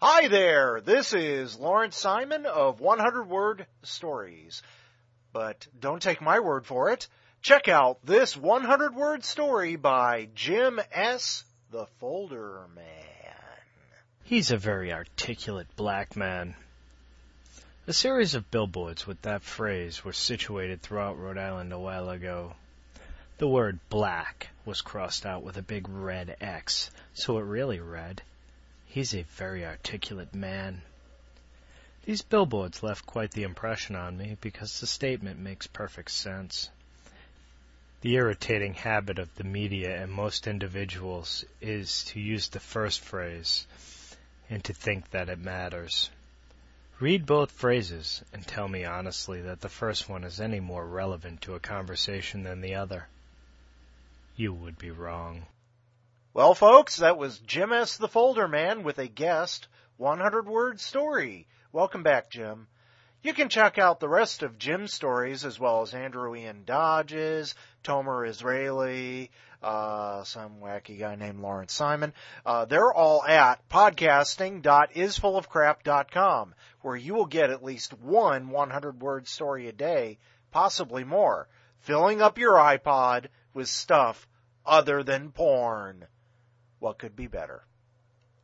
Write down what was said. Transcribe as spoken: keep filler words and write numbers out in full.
Hi there, this is Lawrence Simon of one hundred word Stories. But don't take my word for it. Check out this one hundred word story by Jim S. the Folder Man. He's a very articulate black man. A series of billboards with that phrase were situated throughout Rhode Island a while ago. The word black was crossed out with a big red X, so it really read, "He's a very articulate man." These billboards left quite the impression on me because the statement makes perfect sense. The irritating habit of the media and most individuals is to use the first phrase and to think that it matters. Read both phrases and tell me honestly that the first one is any more relevant to a conversation than the other. You would be wrong. Well, folks, that was Jim S. the Folder Man with a guest one hundred word story. Welcome back, Jim. You can check out the rest of Jim's stories as well as Andrew Ian Dodge's, Tomer Israeli, uh, some wacky guy named Lawrence Simon. Uh, they're all at podcasting dot is full of crap dot com, where you will get at least one one hundred word story a day, possibly more, filling up your iPod with stuff other than porn. What could be better?